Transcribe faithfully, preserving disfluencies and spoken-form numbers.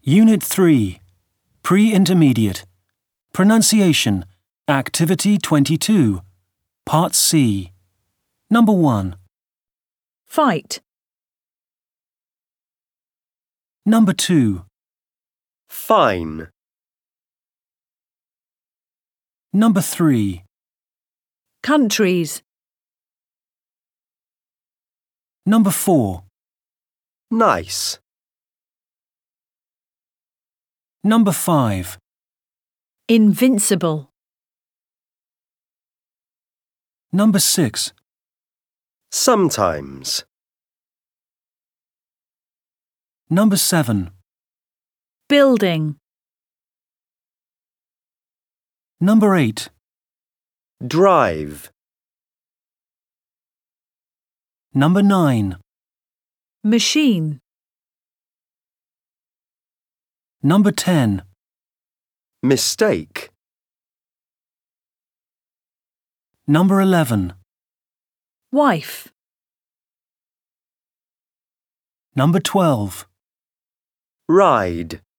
Unit three. Pre-Intermediate. Pronunciation. Activity twenty-two. Part C. Number one. Fight. Number two. Fine. Number three. Countries. Number four. Nice. Number five. Invincible. Number six. Sometimes. Number seven. Building. Number eight. Drive. Number nine. Machine. Number ten. Mistake. Number eleven. Wife. Number twelve. Ride.